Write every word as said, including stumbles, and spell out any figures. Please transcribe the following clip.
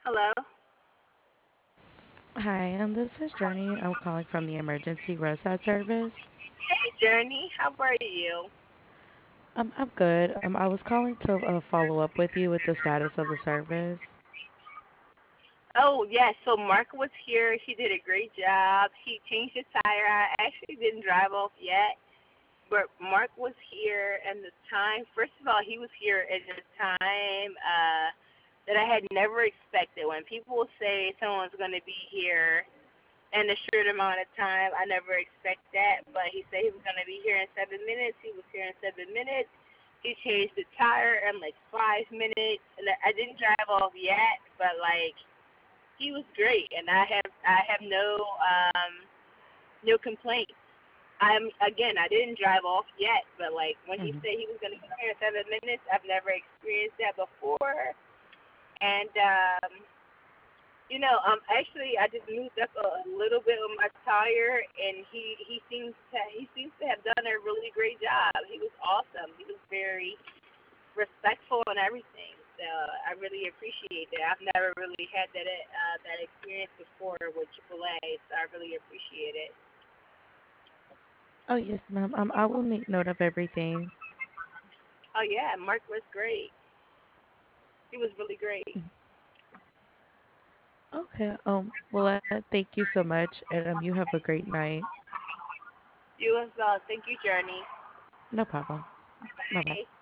Hello. Hi, um, this is Journey. I'm calling from the emergency roadside service. Hey, Journey. How are you? Um, I'm good. Um, I was calling to uh, follow up with you with the status of the service. Oh, yes. So Mark was here. He did a great job. He changed the tire. I actually didn't drive off yet, but Mark was here, and the time. First of all, he was here at a time uh, that I had never expected. When people say someone's going to be here in a short amount of time, I never expect that. But he said he was going to be here in seven minutes. He was here in seven minutes. He changed the tire in like five minutes. And I didn't drive off yet, but like he was great, and I have I have no um no complaints. I'm again I didn't drive off yet, but like when he Hmm. said he was gonna be here in seven minutes, I've never experienced that before. And um you know, um, actually, I just moved up a little bit with my tire, and he he seems to he seems to have done a really great job. He was awesome. He was very respectful and everything. So I really appreciate that. I've never really had that uh, that experience before with triple A, so I really appreciate it. Oh, yes, ma'am. Um, I will make note of everything. Oh yeah, Mark was great. He was really great. Okay. Um, well, uh, thank you so much, and um, you have a great night. You as well. Thank you, Journey. No problem. Bye bye. Bye.